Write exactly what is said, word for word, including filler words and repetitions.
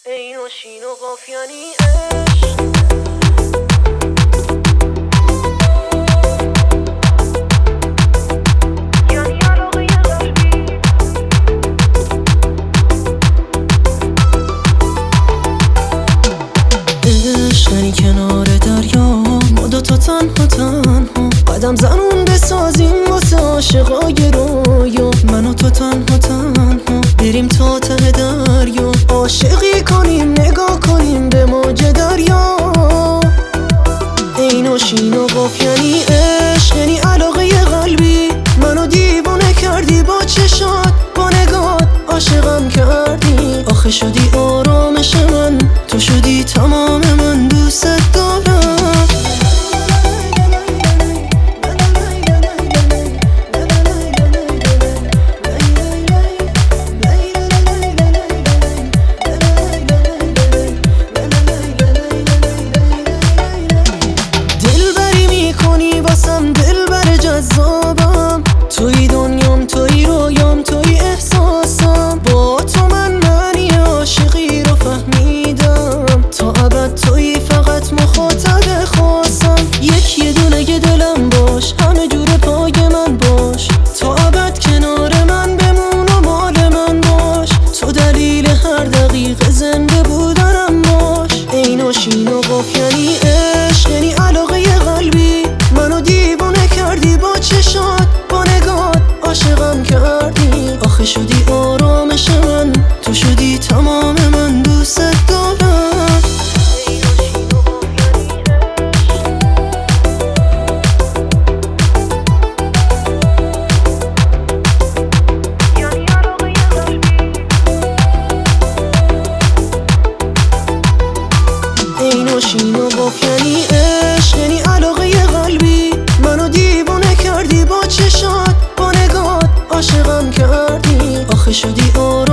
عین و شین و قاف یعنی عشق. یعنی علاقه قلبی. عشق یعنی کنار دریا، ما دوتا تنها تنها قدم زنون بسازیم واسه عاشقای رویا. من و تو تنها تنها بریم تا ته دریا، عاشقی کنیم نگاه کنیم به موج دریا. عین و شین و قاف یعنی عشق، یعنی علاقه قلبی. منو دیوونه کردی با چشات، با نگات عاشقم کردی. آخه شدی آرامش من، تو شدی تمام من، دوست دارم. دلبری میکنی واسم، دلبر جذابم. توی دنیام، توی رویام، توی احساسم. با تو من معنی عاشقی رو فهمیدم. تا ابد توی فقط مخاطب خاصم. یک یه دونه یه دلم باش، همه جور پای من باش. تا ابد کنار من بمون و مال من باش. تو دلیل هر دقیقه زنده بودنم باش. عین و شین و قاف یعنی عشق، یعنی علاقه قلبی. منو دیوونه کردی با چشات، با نگات عاشقم کردی. آخه شدی آرامش من، تو شدی تمام من، دوست دارم. عین و شین و قاف یعنی عشق، یعنی علاقه قلبی. منو دیوونه کردی با چشات، با نگات عاشقم کردی. آخه شدی آرامش